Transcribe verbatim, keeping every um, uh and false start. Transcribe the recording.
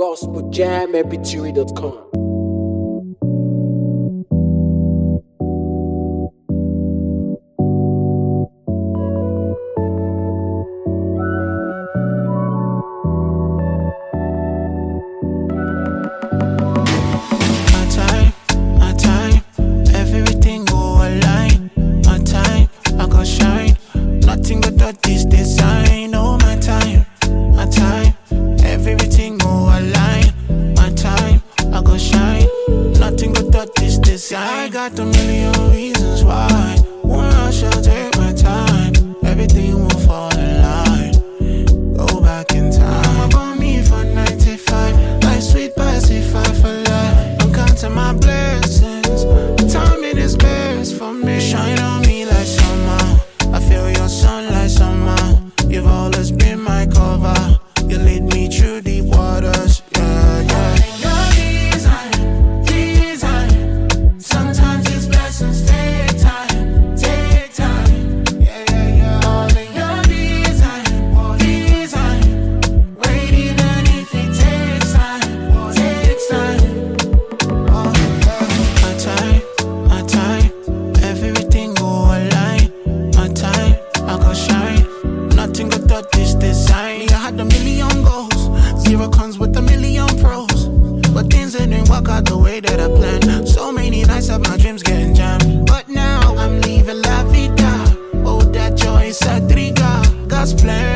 gospel jam m p three dot com. This design, oh my time, my time, everything go align. My time, I go shine. Nothing but touch this design. I got a million reasons why. One I shall take my time. Everything will fall in line. Go back in time. I'm about me for ninety-five. Like sweet pacified for life. I'm counting my blessings. The timing is best for me. Shine on me like summer. I feel your sunlight summer. You've always been my cover. You lead me through deep waters. Yeah, yeah. Your design, design. Sometimes these blessings take time, take time. Yeah, yeah, yeah. All in your design, design. Wait, even if it takes time, takes time. Oh, yeah. My time, my time. Everything go align. My time, I go shine. Nothing could touch this design. I had a million goals, zero cons with a million pros. But things didn't work out the way that I planned. So many nights of my dreams getting jammed. But now I'm leaving la vida. Oh, that joy is a trigger. God's plan.